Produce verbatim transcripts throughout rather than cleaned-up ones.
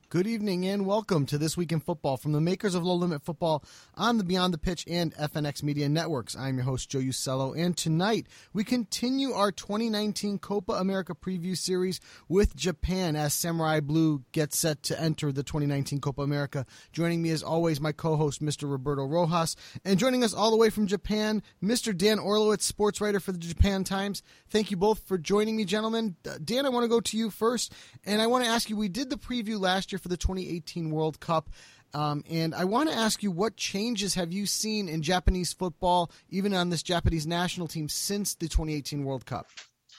Good evening and welcome to This Week in Football from the makers of Low Limit Football on the Beyond the Pitch and F N X Media Networks. I'm your host, Joe Usello, and tonight we continue our twenty nineteen Copa America preview series with Japan as Samurai Blue gets set to enter the twenty nineteen Copa America. Joining me as always, my co-host, Mister Roberto Rojas, and joining us all the way from Japan, Mister Dan Orlowitz, sports writer for the Japan Times. Thank you both for joining me, gentlemen. Dan, I want to go to you first, and I want to ask you, we did the preview last year for the twenty eighteen World Cup. Um, and I want to ask you, what changes have you seen in Japanese football, even on this Japanese national team, since the twenty eighteen World Cup?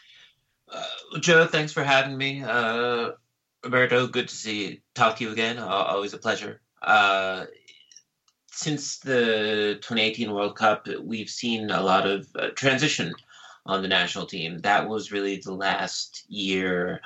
Uh, Joe, thanks for having me. Uh, Roberto, good to see talk to you again. Uh, always a pleasure. Uh, since the twenty eighteen World Cup, we've seen a lot of uh, transition on the national team. That was really the last year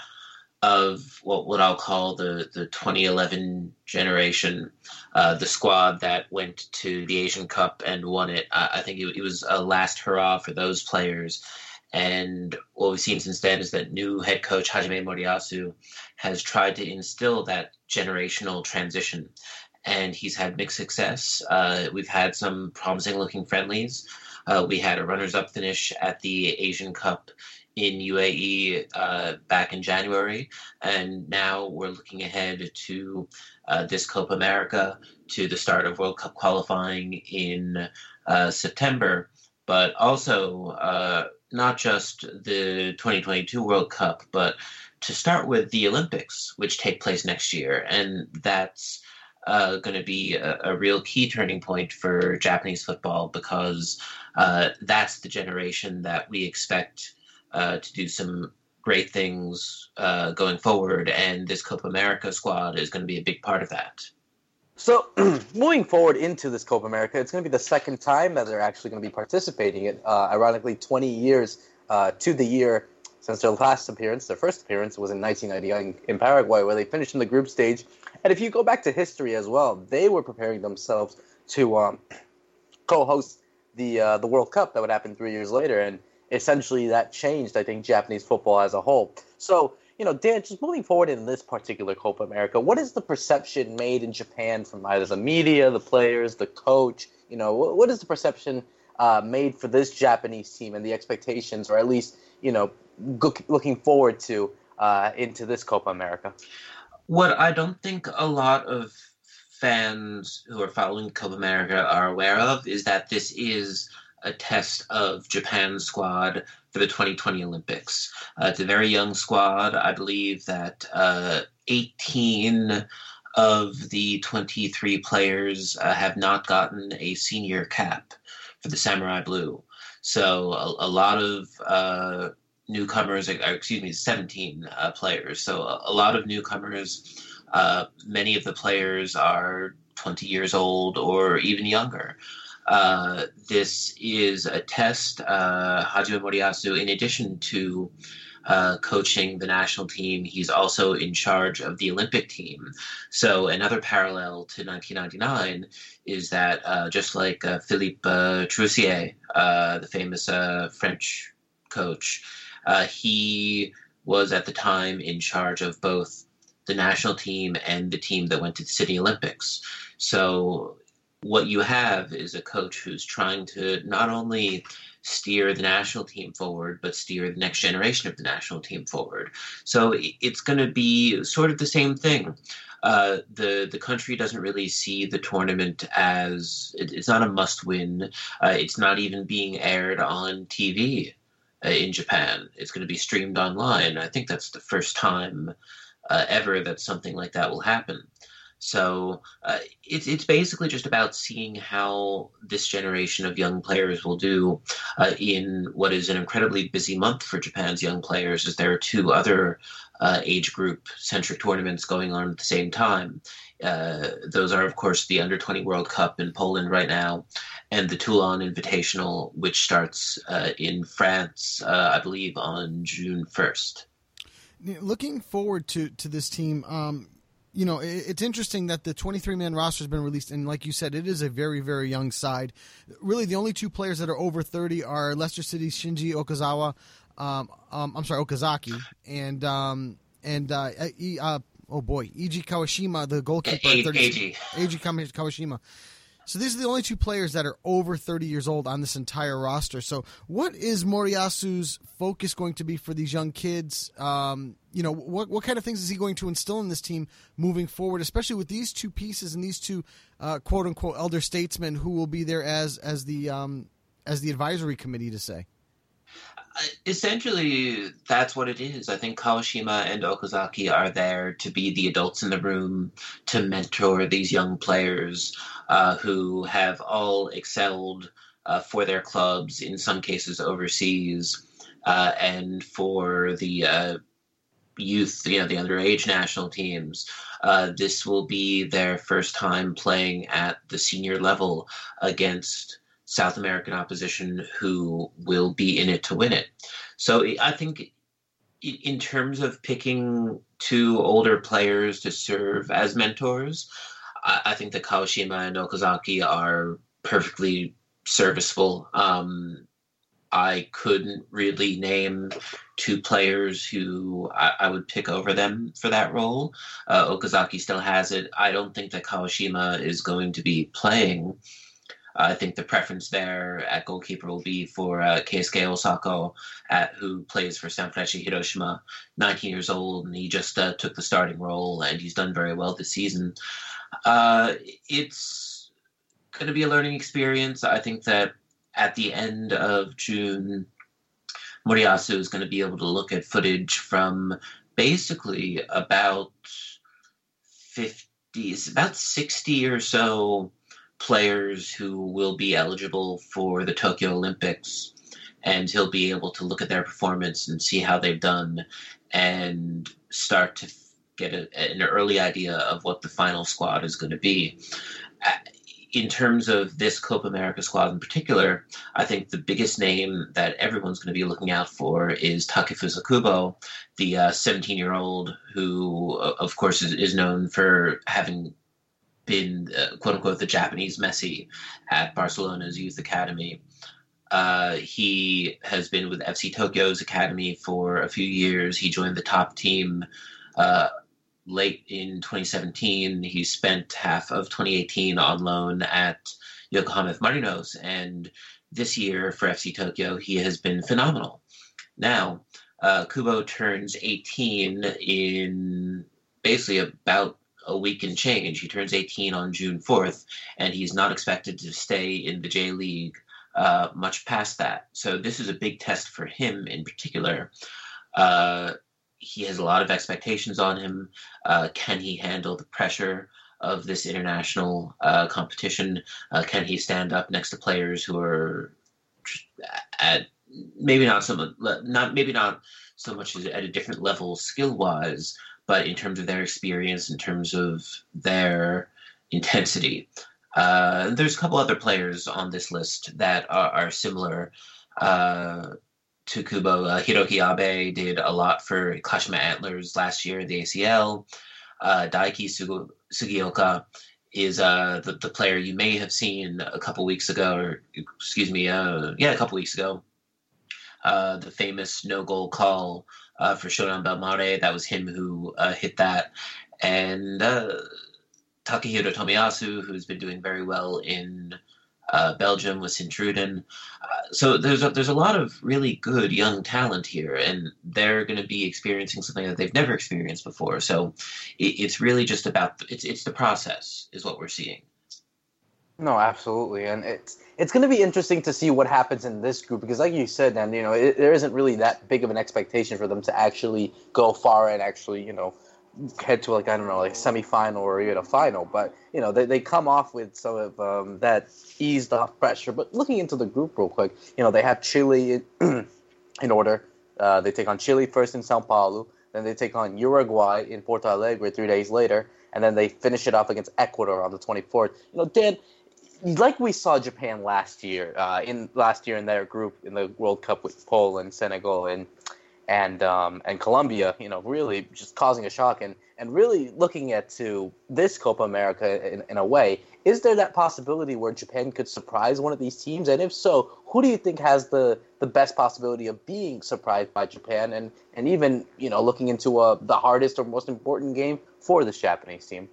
of what, what I'll call the, the twenty eleven generation, uh, the squad that went to the Asian Cup and won it. I, I think it, it was a last hurrah for those players. And what we've seen since then is that new head coach Hajime Moriyasu has tried to instill that generational transition. And he's had mixed success. Uh, we've had some promising-looking friendlies. Uh, we had a runners-up finish at the Asian Cup in U A E uh, back in January, and now we're looking ahead to uh, this Copa America, to the start of World Cup qualifying in uh, September, but also uh, not just the twenty twenty-two World Cup, but to start with the Olympics, which take place next year, and that's uh, going to be a, a real key turning point for Japanese football, because uh, that's the generation that we expect Uh, to do some great things uh, going forward, and this Copa America squad is going to be a big part of that. So, moving forward into this Copa America, it's going to be the second time that they're actually going to be participating in. Uh, ironically, twenty years uh, to the year since their last appearance. Their first appearance was in nineteen ninety-nine in Paraguay, where they finished in the group stage. And if you go back to history as well, they were preparing themselves to um, co-host the uh, the World Cup that would happen three years later, and essentially that changed, I think, Japanese football as a whole. So, you know, Dan, just moving forward in this particular Copa America, what is the perception made in Japan from either the media, the players, the coach? You know, what is the perception uh, made for this Japanese team and the expectations, or at least, you know, go- looking forward to uh, into this Copa America? What I don't think a lot of fans who are following Copa America are aware of is that this is a test of Japan's squad for the twenty twenty Olympics. Uh, it's a very young squad. I believe that uh, eighteen of the twenty-three players uh, have not gotten a senior cap for the Samurai Blue. So a, a lot of uh, newcomers, excuse me, seventeen uh, players. So a, a lot of newcomers. Uh, many of the players are twenty years old or even younger. Uh, this is a test. Uh, Hajime Moriyasu, in addition to uh, coaching the national team, he's also in charge of the Olympic team. So another parallel to nineteen ninety-nine is that uh, just like uh, Philippe uh, Troussier, uh, the famous uh, French coach, uh, he was at the time in charge of both the national team and the team that went to the Sydney Olympics. So what you have is a coach who's trying to not only steer the national team forward, but steer the next generation of the national team forward. So it's going to be sort of the same thing. Uh, the the country doesn't really see the tournament as, it, it's not a must-win. Uh, it's not even being aired on T V uh, in Japan. It's going to be streamed online. I think that's the first time uh, ever that something like that will happen. So uh, it's it's basically just about seeing how this generation of young players will do uh, in what is an incredibly busy month for Japan's young players, as there are two other uh, age group-centric tournaments going on at the same time. Uh, those are, of course, the under twenty World Cup in Poland right now, and the Toulon Invitational, which starts uh, in France, uh, I believe, on June first. Looking forward to, to this team, um you know, it's interesting that the twenty-three man roster has been released, and like you said, it is a very, very young side. Really, the only two players that are over thirty are Leicester City's Shinji Okazawa, um, um, I'm sorry, Okazaki, and um, and uh, uh, oh boy, Eiji Kawashima, the goalkeeper. A- thirty, Eiji. Eiji Kawashima. So these are the only two players that are over thirty years old on this entire roster. So what is Moriyasu's focus going to be for these young kids? Um, you know, what what kind of things is he going to instill in this team moving forward, especially with these two pieces and these two uh, quote unquote elder statesmen who will be there as as the um, as the advisory committee to say? Essentially, that's what it is. I think Kawashima and Okazaki are there to be the adults in the room, to mentor these young players uh, who have all excelled uh, for their clubs, in some cases overseas, uh, and for the uh, youth, you know, the underage national teams. Uh, this will be their first time playing at the senior level against South American opposition who will be in it to win it. So I think in terms of picking two older players to serve as mentors, I think that Kawashima and Okazaki are perfectly serviceable. Um, I couldn't really name two players who I, I would pick over them for that role. Uh, Okazaki still has it. I don't think that Kawashima is going to be playing. I think the preference there at goalkeeper will be for uh, Keisuke Osako, at, who plays for Sanfrecce Hiroshima, nineteen years old, and he just uh, took the starting role, and he's done very well this season. Uh, it's going to be a learning experience. I think that at the end of June, Moriyasu is going to be able to look at footage from basically about fifty, about sixty or so players who will be eligible for the Tokyo Olympics, and he'll be able to look at their performance and see how they've done and start to get a, an early idea of what the final squad is going to be. In terms of this Copa America squad in particular, I think the biggest name that everyone's going to be looking out for is Takefusa Kubo, the uh, seventeen-year-old who, of course, is, is known for having been, uh, quote-unquote, the Japanese Messi at Barcelona's youth academy. Uh, he has been with F C Tokyo's academy for a few years. He joined the top team uh, late in twenty seventeen. He spent half of twenty eighteen on loan at Yokohama F. Marinos, and this year for F C Tokyo, he has been phenomenal. Now, uh, Kubo turns eighteen in basically about a week and change. He turns eighteen on June fourth, and he's not expected to stay in the J League uh, much past that. So this is a big test for him in particular. Uh, he has a lot of expectations on him. Uh, can he handle the pressure of this international uh, competition? Uh, can he stand up next to players who are at maybe not so not maybe not so much as at a different level skill wise, but in terms of their experience, in terms of their intensity. Uh, there's a couple other players on this list that are, are similar uh, to Kubo. Uh, Hiroki Abe did a lot for Kashima Antlers last year in the A C L. Uh, Daiki Sugu- Sugioka is uh, the, the player you may have seen a couple weeks ago, or excuse me, uh, yeah, a couple weeks ago. Uh, the famous no-goal call Uh, for Shonan Belmare. That was him who uh, hit that. And uh, Takehiro Tomiyasu, who's been doing very well in uh, Belgium with Sint-Truiden. Uh, so there's a, there's a lot of really good young talent here, and they're going to be experiencing something that they've never experienced before. So it, it's really just about, it's it's the process is what we're seeing. No, absolutely, and it's it's going to be interesting to see what happens in this group because, like you said, Dan, you know, it, there isn't really that big of an expectation for them to actually go far and actually, you know, head to like I don't know, like semifinal or even a final. But you know, they they come off with some of um, that eased off pressure. But looking into the group real quick, you know, they have Chile in, in order. Uh, they take on Chile first in São Paulo, then they take on Uruguay in Porto Alegre three days later, and then they finish it off against Ecuador on the twenty-fourth. You know, Dan, like we saw Japan last year, uh, in last year in their group in the World Cup with Poland, Senegal, and and um, and Colombia, you know, really just causing a shock and, and really looking at to this Copa America in, in a way. Is there that possibility where Japan could surprise one of these teams? And if so, who do you think has the, the best possibility of being surprised by Japan? And, and even, you know, looking into uh, the hardest or most important game for this Japanese team?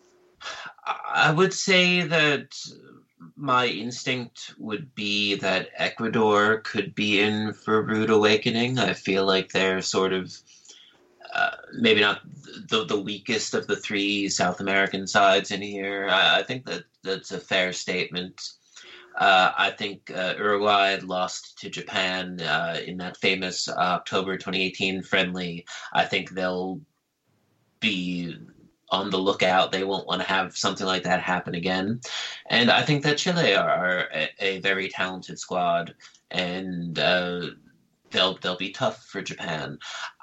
I would say that my instinct would be that Ecuador could be in for a rude awakening. I feel like they're sort of uh, maybe not the the weakest of the three South American sides in here. I, I think that that's a fair statement. Uh, I think uh, Uruguay had lost to Japan uh, in that famous uh, October twenty eighteen friendly. I think they'll be on the lookout. They won't want to have something like that happen again. And I think that Chile are a, a very talented squad, and uh, they'll they'll be tough for Japan.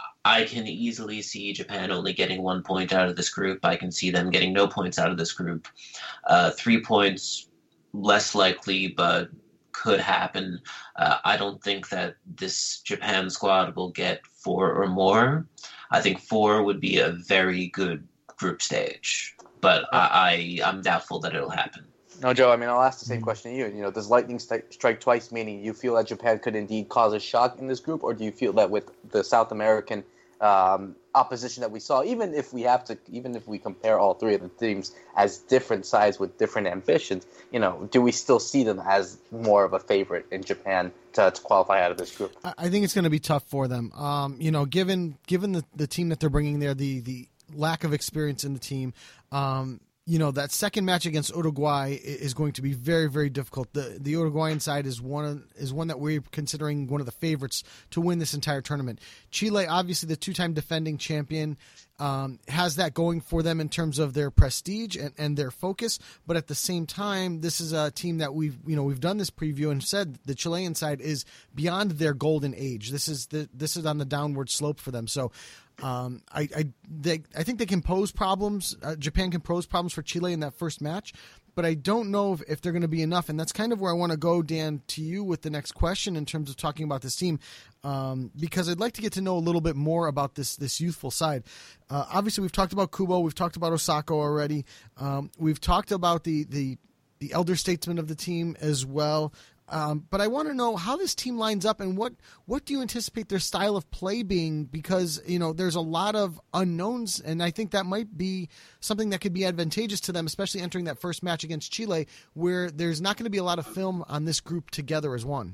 I can easily see Japan only getting one point out of this group. I can see them getting no points out of this group. Uh, three points, less likely, but could happen. Uh, I don't think that this Japan squad will get four or more. I think four would be a very good group stage, but I, I I'm doubtful that it'll happen. No, Joe, I mean, I'll ask the same question to you. You know, does lightning st- strike twice, meaning you feel that Japan could indeed cause a shock in this group, or do you feel that with the South American um, opposition that we saw, even if we have to, even if we compare all three of the teams as different sides with different ambitions, you know, do we still see them as more of a favorite in Japan to, to qualify out of this group? I think it's going to be tough for them. Um, you know, given given the, the team that they're bringing there, the the lack of experience in the team. Um, you know, that second match against Uruguay is going to be very, very difficult. The the Uruguayan side is one is one that we're considering one of the favorites to win this entire tournament. Chile, obviously the two-time defending champion, um, has that going for them in terms of their prestige and, and their focus. But at the same time, this is a team that we've you know we've done this preview and said the Chilean side is beyond their golden age. This is the this is on the downward slope for them. So. Um, I I, they, I think they can pose problems. Uh, Japan can pose problems for Chile in that first match, but I don't know if, if they're going to be enough. And that's kind of where I want to go, Dan, to you with the next question in terms of talking about this team, um, because I'd like to get to know a little bit more about this this youthful side. Uh, obviously, we've talked about Kubo, we've talked about Osako already. Um, we've talked about the the the elder statesman of the team as well. Um, but I want to know how this team lines up and what, what do you anticipate their style of play being? Because, you know, there's a lot of unknowns, and I think that might be something that could be advantageous to them, especially entering that first match against Chile, where there's not going to be a lot of film on this group together as one.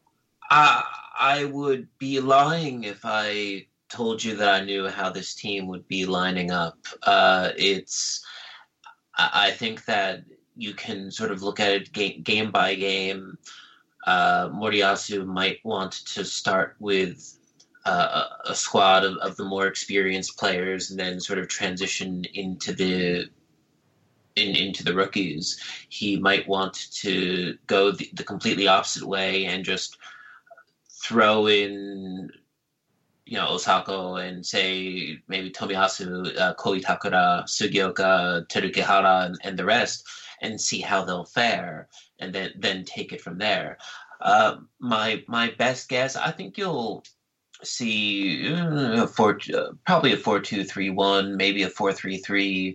Uh, I would be lying if I told you that I knew how this team would be lining up. Uh, it's, I think that you can sort of look at it game, game by game. Uh, Moriyasu might want to start with uh, a squad of, of the more experienced players and then sort of transition into the in, into the rookies. He might want to go the, the completely opposite way and just throw in, you know, Osako and say maybe Tomiyasu, uh, Koitakura, Sugioka, Terukehara, and, and the rest, and see how they'll fare, and then then take it from there. Uh, my my best guess, I think you'll see uh, four, uh, probably a four two three one, maybe a four three three.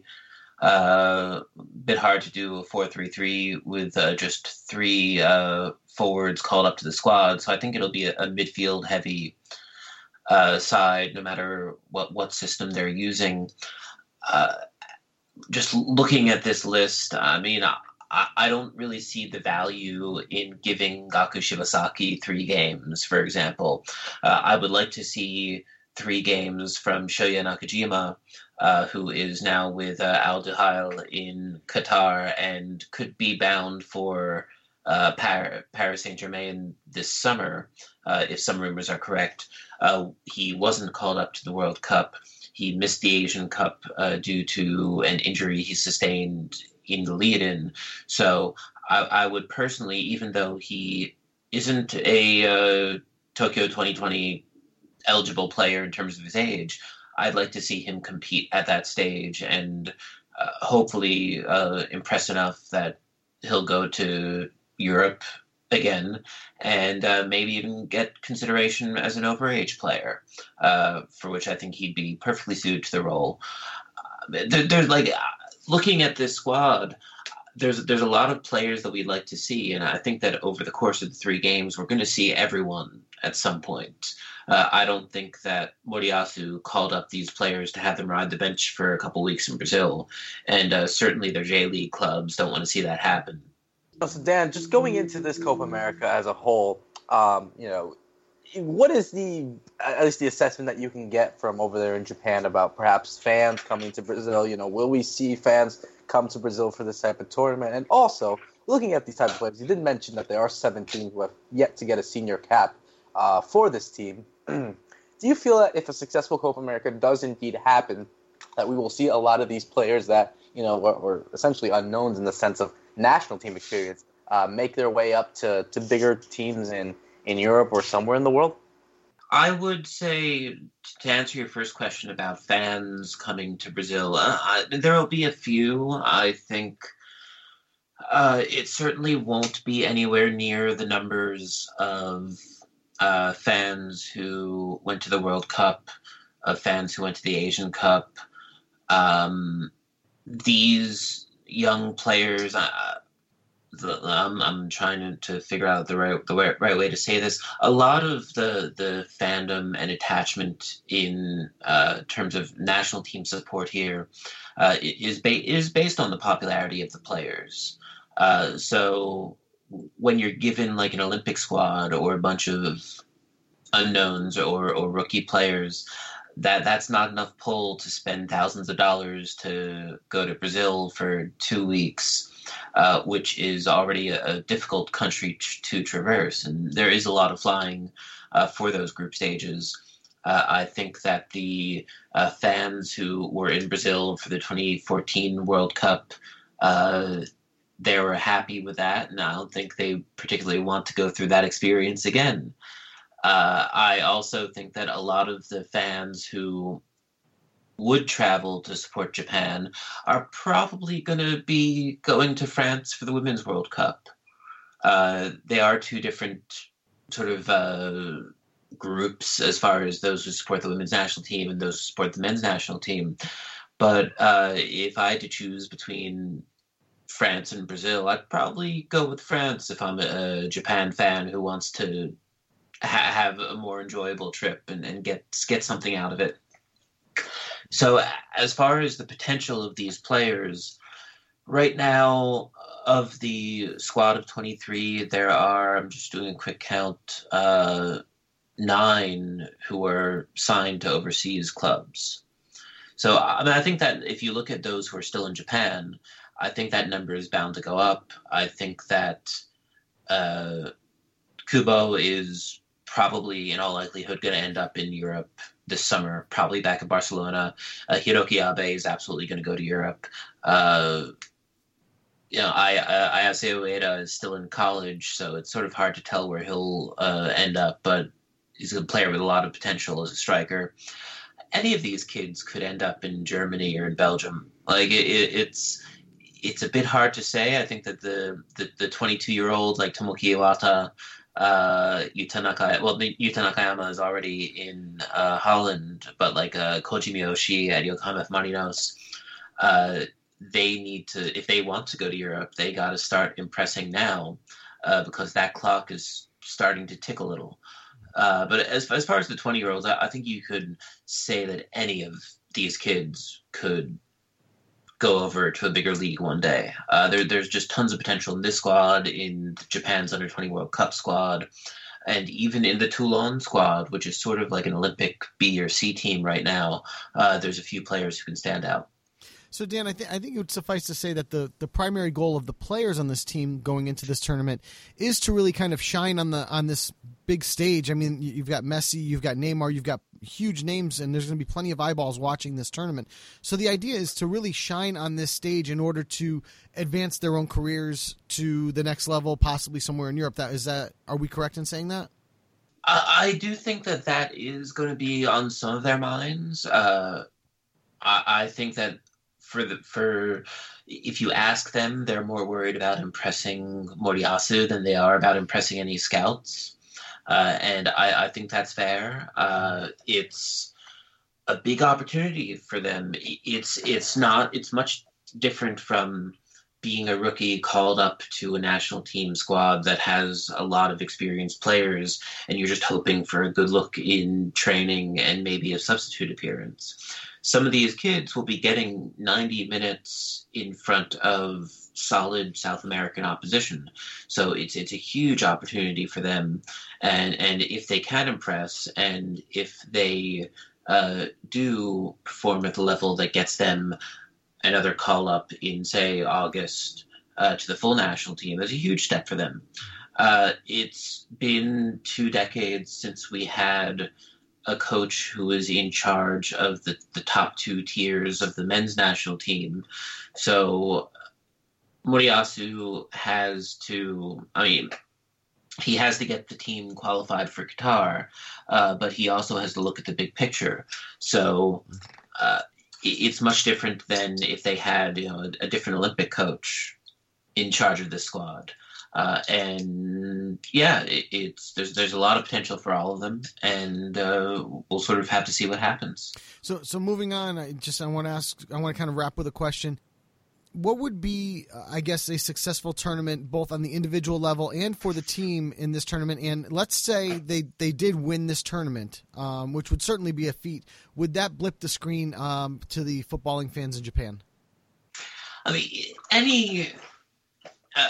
Uh, bit hard to do a four three three with uh, just three uh, forwards called up to the squad. So I think it'll be a, a midfield heavy uh, side, no matter what what system they're using. Uh, Just looking at this list, I mean, I, I don't really see the value in giving Gaku Shibasaki three games, for example. Uh, I would like to see three games from Shoya Nakajima, uh, who is now with uh, Al Duhail in Qatar and could be bound for uh, Paris, Paris Saint-Germain this summer, uh, if some rumors are correct. Uh, he wasn't called up to the World Cup. He missed the Asian Cup uh, due to an injury he sustained in the lead-in. So I, I would personally, even though he isn't a uh, Tokyo twenty twenty eligible player in terms of his age, I'd like to see him compete at that stage and uh, hopefully uh, impress enough that he'll go to Europe again, and uh, maybe even get consideration as an overage player, uh, for which I think he'd be perfectly suited to the role. Uh, there, there's like looking at this squad. There's there's a lot of players that we'd like to see, and I think that over the course of the three games, we're going to see everyone at some point. Uh, I don't think that Moriyasu called up these players to have them ride the bench for a couple weeks in Brazil, and uh, certainly their J League clubs don't want to see that happen. So Dan, just going into this Copa America as a whole, um, you know, what is the at least the assessment that you can get from over there in Japan about perhaps fans coming to Brazil? You know, will we see fans come to Brazil for this type of tournament? And also, looking at these type of players, you did mention that there are seventeen who have yet to get a senior cap uh, for this team. Do you feel that if a successful Copa America does indeed happen, that we will see a lot of these players that, you know, were, were essentially unknowns in the sense of national team experience uh, make their way up to, to bigger teams in, in Europe or somewhere in the world? I would say, to answer your first question about fans coming to Brazil, uh, I, there will be a few. I think uh, it certainly won't be anywhere near the numbers of uh, fans who went to the World Cup, of fans who went to the Asian Cup. Um, these young players, uh, the, I'm, I'm trying to, to figure out the right the right, right way to say this. A lot of the, the fandom and attachment in uh, terms of national team support here uh, is ba- is based on the popularity of the players. Uh, so when you're given like an Olympic squad or a bunch of unknowns or, or rookie players, that that's not enough pull to spend thousands of dollars to go to Brazil for two weeks, uh, which is already a, a difficult country t- to traverse. And there is a lot of flying uh, for those group stages. Uh, I think that the uh, fans who were in Brazil for the twenty fourteen World Cup, uh, they were happy with that, and I don't think they particularly want to go through that experience again. Uh, I also think that a lot of the fans who would travel to support Japan are probably going to be going to France for the Women's World Cup. Uh, they are two different sort of uh, groups as far as those who support the women's national team and those who support the men's national team. But uh, if I had to choose between France and Brazil, I'd probably go with France if I'm a, a Japan fan who wants to ha- have a more enjoyable trip and, and get get something out of it. So as far as the potential of these players, right now of the squad of twenty-three, there are, I'm just doing a quick count, uh, nine who are signed to overseas clubs. So I mean, I think that if you look at those who are still in Japan, I think that number is bound to go up. I think that uh, Kubo is probably, in all likelihood, going to end up in Europe this summer, probably back in Barcelona. Uh, Hiroki Abe is absolutely going to go to Europe. Uh, you know, I, I, Ayase Ueda is still in college, so it's sort of hard to tell where he'll uh, end up, but he's a player with a lot of potential as a striker. Any of these kids could end up in Germany or in Belgium. Like, it, it, it's... It's a bit hard to say. I think that the the, the twenty-two-year-old like Tomoki Iwata, uh, Yuta Nakayama, well, Yuta Nakayama is already in uh, Holland, but like uh, Koji Miyoshi at Yokohama F. Marinos, uh, they need to, if they want to go to Europe, they got to start impressing now uh, because that clock is starting to tick a little. Uh, but as as far as the twenty-year-olds, I, I think you could say that any of these kids could go over to a bigger league one day. Uh, there, there's just tons of potential in this squad, in Japan's under twenty World Cup squad, and even in the Toulon squad, which is sort of like an Olympic B or C team right now. Uh, there's a few players who can stand out. So, Dan, I, th- I think it would suffice to say that the, the primary goal of the players on this team going into this tournament is to really kind of shine on the on this big stage. I mean, you've got Messi, you've got Neymar, you've got huge names, and there's going to be plenty of eyeballs watching this tournament. So the idea is to really shine on this stage in order to advance their own careers to the next level, possibly somewhere in Europe. That is that. Are we correct in saying that? I, I do think that that is going to be on some of their minds. Uh, I, I think that for the for if you ask them, they're more worried about impressing Moriyasu than they are about impressing any scouts, uh, and I, I think that's fair. Uh, it's a big opportunity for them. It's it's not it's much different from being a rookie called up to a national team squad that has a lot of experienced players, and you're just hoping for a good look in training and maybe a substitute appearance. Some of these kids will be getting ninety minutes in front of solid South American opposition. So it's it's a huge opportunity for them. And, and if they can impress, and if they uh, do perform at the level that gets them another call-up in, say, August uh, to the full national team, that's a huge step for them. Uh, it's been two decades since we had a coach who was in charge of the, the top two tiers of the men's national team. So Moriyasu has to, I mean, he has to get the team qualified for Qatar, uh, but he also has to look at the big picture. So uh, it's much different than if they had, you know, a, a different Olympic coach in charge of this squad. Uh, and yeah, it, it's there's there's a lot of potential for all of them, and uh, we'll sort of have to see what happens. So so moving on, I just I want to ask, I want to kind of wrap with a question. What would be, uh, I guess, a successful tournament both on the individual level and for the team in this tournament? And let's say they, they did win this tournament, um, which would certainly be a feat. Would that blip the screen um, to the footballing fans in Japan? I mean, any. Uh,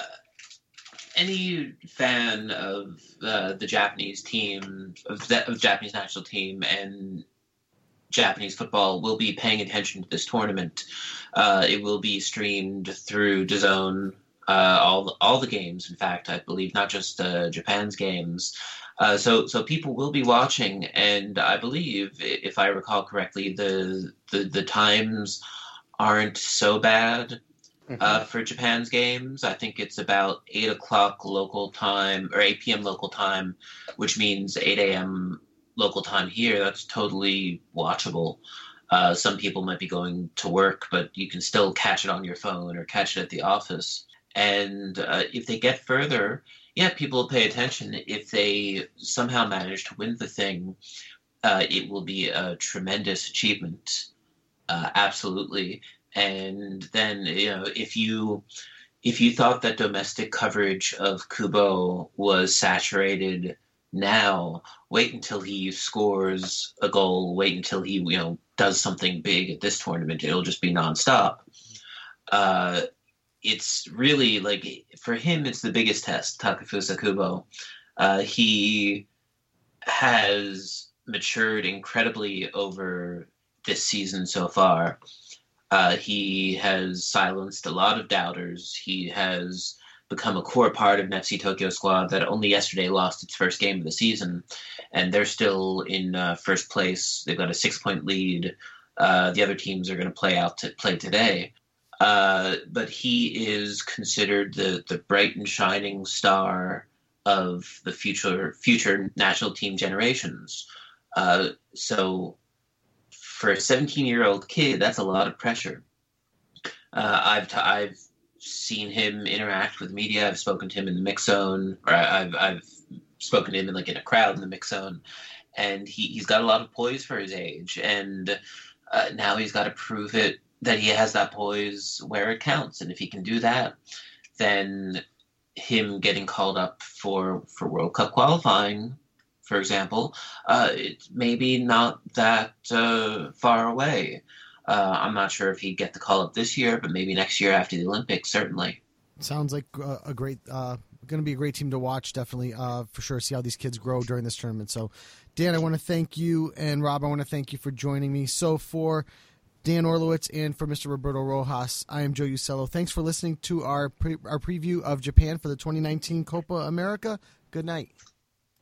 Any fan of uh, the Japanese team, of the of Japanese national team, and Japanese football will be paying attention to this tournament. Uh, it will be streamed through DAZN, uh, all all the games. In fact, I believe not just uh, Japan's games. Uh, so so people will be watching, and I believe, if I recall correctly, the the, the times aren't so bad. Uh, for Japan's games. I think it's about eight o'clock local time, or eight p.m. local time, which means eight a.m. local time here. That's totally watchable. Uh, some people might be going to work, but you can still catch it on your phone or catch it at the office. And uh, if they get further, yeah, people will pay attention. If they somehow manage to win the thing, uh, it will be a tremendous achievement. Uh, absolutely. And then, you know, if you if you thought that domestic coverage of Kubo was saturated now, wait until he scores a goal. Wait until he, you know, does something big at this tournament. It'll just be nonstop. Uh, it's really like, for him, it's the biggest test. Takefusa Kubo. Uh, he has matured incredibly over this season so far. Uh, he has silenced a lot of doubters. He has become a core part of an F C Tokyo squad that only yesterday lost its first game of the season, and they're still in uh, first place. They've got a six-point lead. Uh, the other teams are going to play out to play today. Uh, but he is considered the, the bright and shining star of the future future national team generations. Uh, so. For a seventeen-year-old kid, that's a lot of pressure. Uh, I've t- I've seen him interact with media. I've spoken to him in the mix zone, or I've I've spoken to him in like in a crowd in the mix zone, and he he's got a lot of poise for his age, and uh, now he's got to prove it that he has that poise where it counts, and if he can do that, then him getting called up for for World Cup qualifying, for example, uh, it's maybe not that uh, far away. Uh, I'm not sure if he'd get the call up this year, but maybe next year after the Olympics, certainly. Sounds like uh, a great, uh, going to be a great team to watch, definitely, uh, for sure, see how these kids grow during this tournament. So, Dan, I want to thank you, and Rob, I want to thank you for joining me. So, for Dan Orlowitz and for Mister Roberto Rojas, I am Joe Usello. Thanks for listening to our pre- our preview of Japan for the twenty nineteen Copa America. Good night.